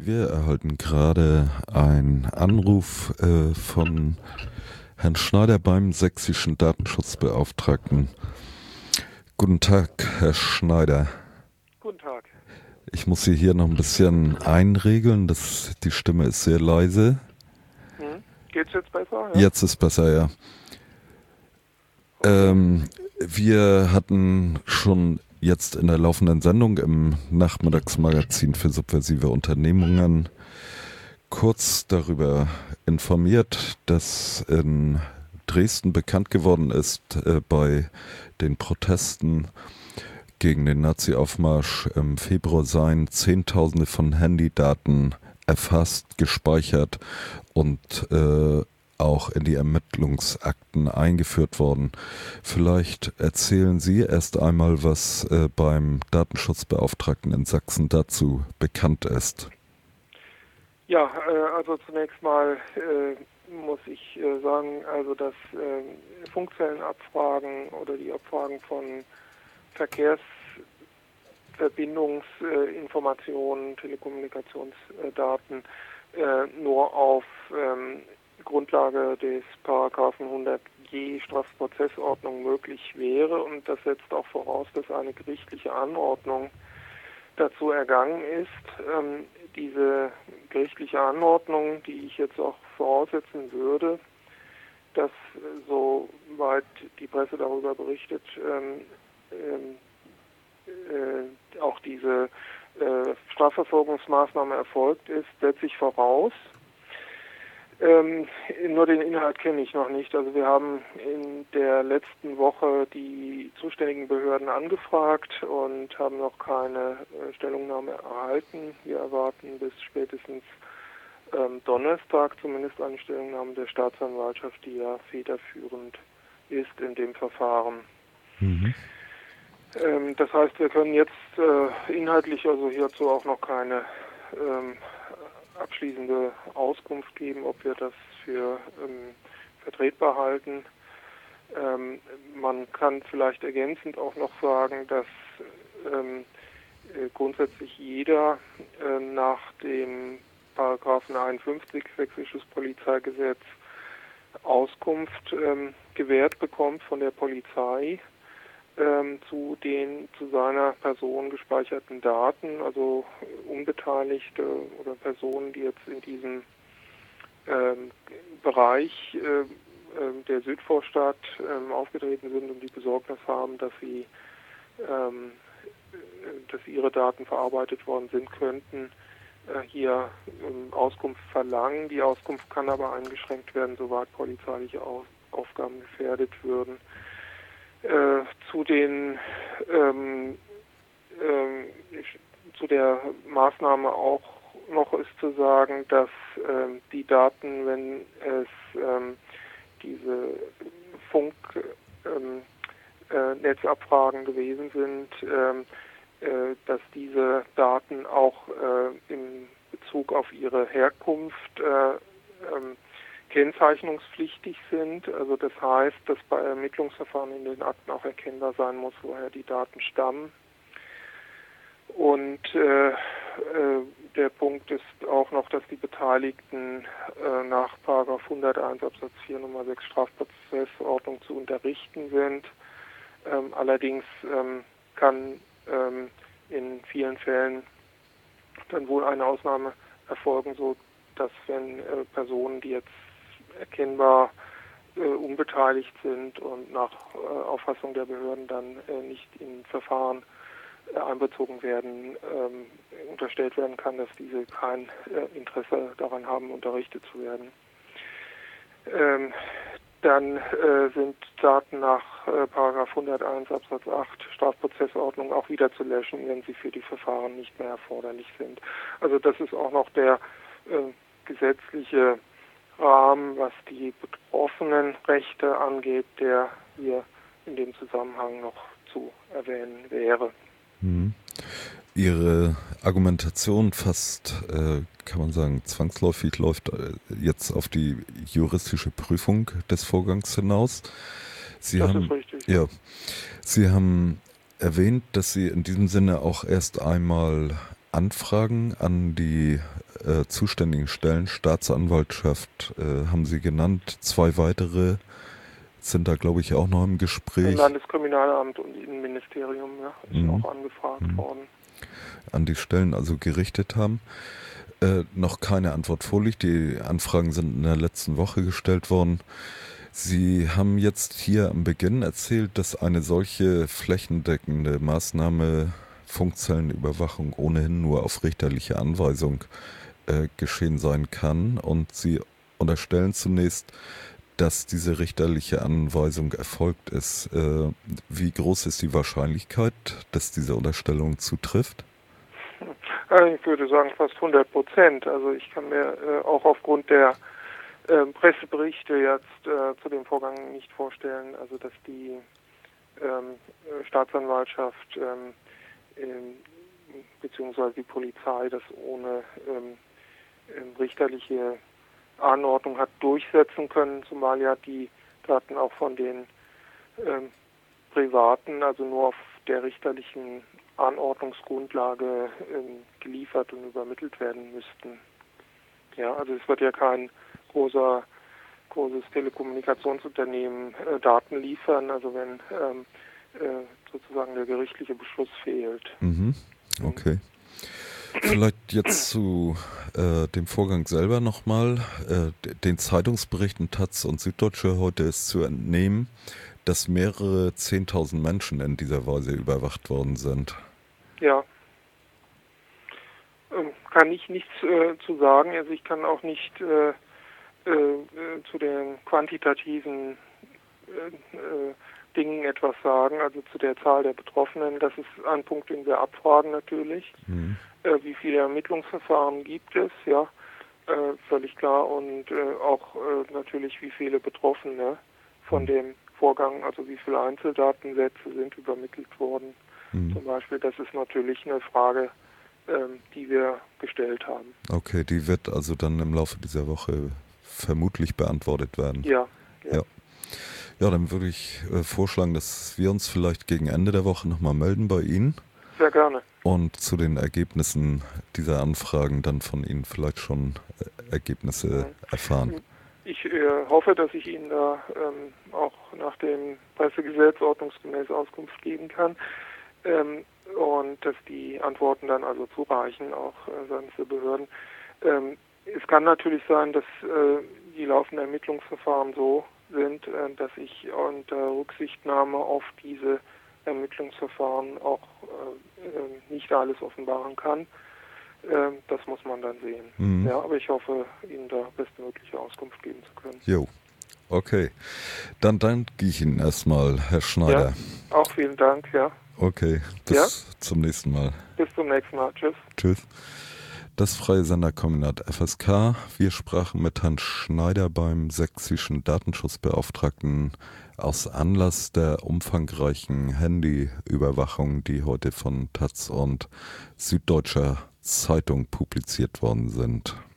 Wir erhalten gerade einen Anruf von Herrn Schneider beim sächsischen Datenschutzbeauftragten. Guten Tag, Herr Schneider. Guten Tag. Ich muss Sie hier noch ein bisschen einregeln. Die Stimme ist sehr leise. Geht's jetzt besser? Ja? Jetzt ist besser, ja. Wir hatten schon jetzt in der laufenden Sendung im Nachmittagsmagazin für subversive Unternehmungen kurz darüber informiert, dass in Dresden bekannt geworden ist, bei den Protesten gegen den Nazi-Aufmarsch im Februar seien Zehntausende von Handydaten erfasst, gespeichert und auch in die Ermittlungsakten eingeführt worden. Vielleicht erzählen Sie erst einmal, was beim Datenschutzbeauftragten in Sachsen dazu bekannt ist. Ja, also zunächst mal muss ich sagen, also dass Funkzellenabfragen oder die Abfragen von Verkehrsverbindungsinformationen, Telekommunikationsdaten nur auf Grundlage des Paragraphen 100g Strafprozessordnung möglich wäre, und das setzt auch voraus, dass eine gerichtliche Anordnung dazu ergangen ist. Diese gerichtliche Anordnung, die ich jetzt auch voraussetzen würde, dass soweit die Presse darüber berichtet, auch diese Strafverfolgungsmaßnahme erfolgt ist, setze ich voraus. Nur den Inhalt kenne ich noch nicht. Also wir haben in der letzten Woche die zuständigen Behörden angefragt und haben noch keine Stellungnahme erhalten. Wir erwarten bis spätestens Donnerstag zumindest eine Stellungnahme der Staatsanwaltschaft, die ja federführend ist in dem Verfahren. Mhm. Das heißt, wir können jetzt inhaltlich also hierzu auch noch keine abschließende Auskunft geben, ob wir das für vertretbar halten. Man kann vielleicht ergänzend auch noch sagen, dass grundsätzlich jeder nach dem Paragraphen 51 Sächsisches Polizeigesetz Auskunft gewährt bekommt von der Polizei zu seiner Person gespeicherten Daten, also Unbeteiligte oder Personen, die jetzt in diesem Bereich der Südvorstadt aufgetreten sind und die Besorgnis haben, dass ihre Daten verarbeitet worden sind, könnten hier Auskunft verlangen. Die Auskunft kann aber eingeschränkt werden, soweit polizeiliche Aufgaben gefährdet würden. Zu der Maßnahme auch noch ist zu sagen, dass die Daten, wenn es diese Funknetzabfragen gewesen sind, dass diese Daten auch in Bezug auf ihre Herkunft kennzeichnungspflichtig sind. Also das heißt, dass bei Ermittlungsverfahren in den Akten auch erkennbar sein muss, woher die Daten stammen. Und der Punkt ist auch noch, dass die Beteiligten nach § 101 Absatz 4 Nummer 6 Strafprozessordnung zu unterrichten sind. Allerdings kann in vielen Fällen dann wohl eine Ausnahme erfolgen, so dass wenn Personen, die jetzt erkennbar unbeteiligt sind und nach Auffassung der Behörden dann nicht in Verfahren einbezogen werden, unterstellt werden kann, dass diese kein Interesse daran haben, unterrichtet zu werden. Dann sind Daten nach § 101 Absatz 8 Strafprozessordnung auch wieder zu löschen, wenn sie für die Verfahren nicht mehr erforderlich sind. Also das ist auch noch der gesetzliche Rahmen, was die betroffenen Rechte angeht, der hier in dem Zusammenhang noch zu erwähnen wäre. Ihre Argumentation fast, kann man sagen, zwangsläufig läuft jetzt auf die juristische Prüfung des Vorgangs hinaus. Das ist richtig. Ja, Sie haben erwähnt, dass Sie in diesem Sinne auch erst einmal Anfragen an die zuständigen Stellen, Staatsanwaltschaft haben Sie genannt, 2 weitere sind da, glaube ich, auch noch im Gespräch. Landeskriminalamt und Innenministerium, ja, ist auch angefragt worden. An die Stellen also gerichtet haben. Noch keine Antwort vorliegt. Die Anfragen sind in der letzten Woche gestellt worden. Sie haben jetzt hier am Beginn erzählt, dass eine solche flächendeckende Maßnahme, Funkzellenüberwachung, ohnehin nur auf richterliche Anweisung geschehen sein kann. Und Sie unterstellen zunächst, dass diese richterliche Anweisung erfolgt ist. Wie groß ist die Wahrscheinlichkeit, dass diese Unterstellung zutrifft? Ich würde sagen fast 100%. Also ich kann mir auch aufgrund der Presseberichte jetzt zu dem Vorgang nicht vorstellen, also dass die Staatsanwaltschaft beziehungsweise die Polizei das ohne richterliche Anordnung hat durchsetzen können, zumal ja die Daten auch von den Privaten, also nur auf der richterlichen Anordnungsgrundlage geliefert und übermittelt werden müssten. Ja, also es wird ja kein großes Telekommunikationsunternehmen Daten liefern, also wenn sozusagen der gerichtliche Beschluss fehlt. Okay. Vielleicht jetzt zu dem Vorgang selber nochmal. Den Zeitungsberichten Taz und Süddeutsche heute ist zu entnehmen, dass mehrere 10.000 Menschen in dieser Weise überwacht worden sind. Ja. Kann ich nichts zu sagen. Also ich kann auch nicht zu den quantitativen Dingen etwas sagen, also zu der Zahl der Betroffenen. Das ist ein Punkt, den wir abfragen natürlich. Wie viele Ermittlungsverfahren gibt es, ja, völlig klar. Und auch natürlich, wie viele Betroffene von dem Vorgang, also wie viele Einzeldatensätze sind übermittelt worden. Zum Beispiel, das ist natürlich eine Frage, die wir gestellt haben. Okay, die wird also dann im Laufe dieser Woche vermutlich beantwortet werden. Ja. Ja, dann würde ich vorschlagen, dass wir uns vielleicht gegen Ende der Woche nochmal melden bei Ihnen. Sehr gerne. Und zu den Ergebnissen dieser Anfragen dann von Ihnen vielleicht schon Ergebnisse erfahren. Ich hoffe, dass ich Ihnen da auch nach dem Pressegesetz ordnungsgemäß Auskunft geben kann und dass die Antworten dann also zureichen, auch seitens der Behörden. Es kann natürlich sein, dass die laufenden Ermittlungsverfahren so sind, dass ich unter Rücksichtnahme auf diese Ermittlungsverfahren auch nicht alles offenbaren kann. Das muss man dann sehen. Ja, aber ich hoffe, Ihnen da bestmögliche Auskunft geben zu können. Jo, okay. Dann danke ich Ihnen erstmal, Herr Schneider. Ja, auch vielen Dank, ja. Okay, bis zum nächsten Mal. Bis zum nächsten Mal. Tschüss. Tschüss. Das Freie Senderkombinat FSK. Wir sprachen mit Herrn Schneider beim sächsischen Datenschutzbeauftragten aus Anlass der umfangreichen Handyüberwachung, die heute von Taz und Süddeutscher Zeitung publiziert worden sind.